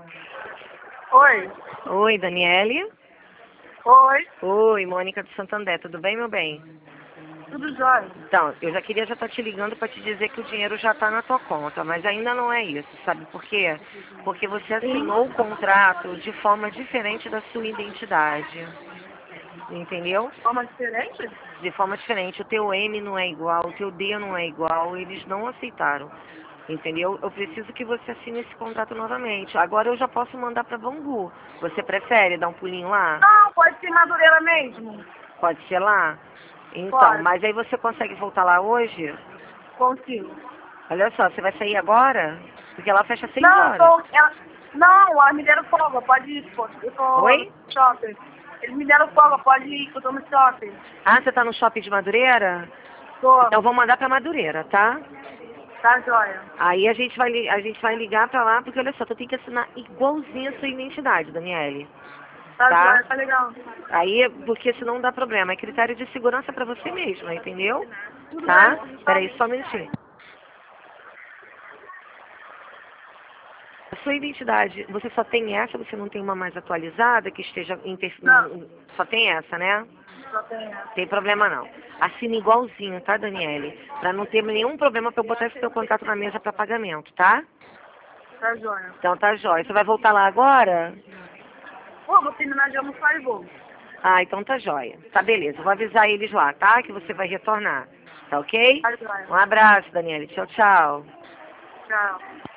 Oi. Oi, Daniele. Oi. Oi, Mônica do Santander. Tudo bem, meu bem? Tudo jóia? Então, eu já queria estar te ligando para te dizer que o dinheiro já está na tua conta, mas ainda não é isso, sabe por quê? Porque você assinou o contrato de forma diferente da sua identidade, entendeu? Forma diferente? De forma diferente. O teu M não é igual, o teu D não é igual, eles não aceitaram, entendeu? Eu preciso que você assine esse contrato novamente. Agora eu já posso mandar para Bangu. Você prefere dar um pulinho lá? Não, pode ser Madureira mesmo. Pode ser lá? Então, Pode. mas aí você consegue voltar lá hoje? Consigo. Olha só, você vai sair agora? Porque ela fecha às 6 Não, horas. não, elas me deram folga, pode ir, pô. Eu tô no Oi? shopping. Eles me deram folga, pode ir, que eu tô no shopping. Ah, você tá no shopping de Madureira? Tô, Então vou mandar pra Madureira, tá? tá jóia. Aí a gente vai ligar pra lá, porque olha só, tu tem que assinar igualzinho a sua identidade, Daniele. Tá Tá? jóia, tá legal. Aí, porque senão dá problema. É critério de segurança pra você mesma, entendeu? Tudo Tá? bem, tá. Peraí, só um minutinho. A sua identidade, você só tem essa, você não tem uma mais atualizada que esteja Não, só tem essa, né? só tem essa. Tem problema não. Assina igualzinho, tá, Daniele? Pra não ter nenhum problema pra eu botar esse teu contrato na mesa pra pagamento, tá? Tá jóia. Então tá jóia. Você vai voltar lá agora? Pô, vou terminar de almoçar e vou. Ah, então tá jóia. Tá, beleza. Eu vou avisar eles lá, tá? Que você vai retornar. Tá ok? Tá jóia. Um abraço, Daniele. Tchau, tchau. Tchau.